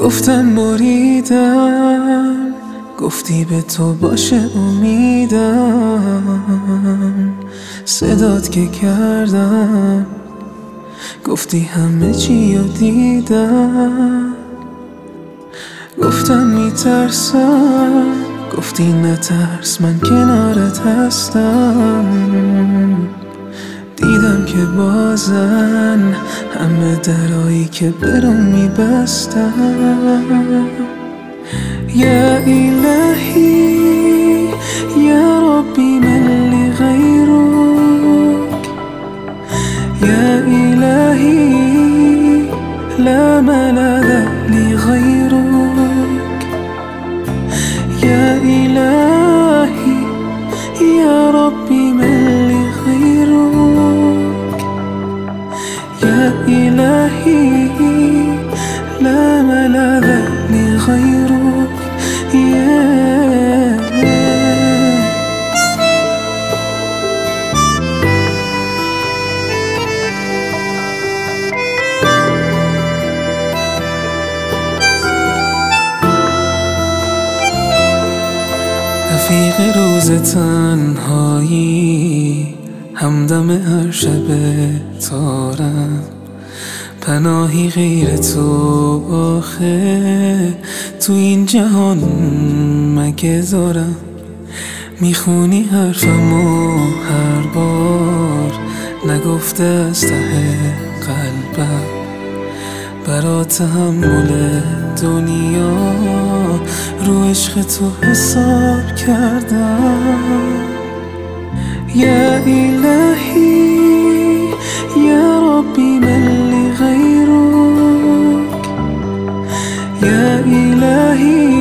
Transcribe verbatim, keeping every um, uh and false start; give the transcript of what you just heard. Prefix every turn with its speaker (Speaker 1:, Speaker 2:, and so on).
Speaker 1: گفتن بریدم، گفتی به تو باشه امیدم. صدات که کردم، گفتی همه چی رو دیدم. گفتم میترسم، گفتی نترس من کنارت هستم. دیدم که بازن همه درایی که برام میبستم. یا الهی یا ربی من لغیرک، یا الهی لا ملذ لغیرک، یا الهی یا ربی من لغیرک، یا الهی لا ملذ لغیرک. رفیق روز تنهایی، همدم هر شب تارم. پناهی غیر تو آخه تو این جهان مگه دارم. میخونی حرفمو هر بار، نگفته از ته قلبم. برا تحمل دنیا رو عشق تو حساب کردم. یا الهی یا ربی من لغیرک، یا الهی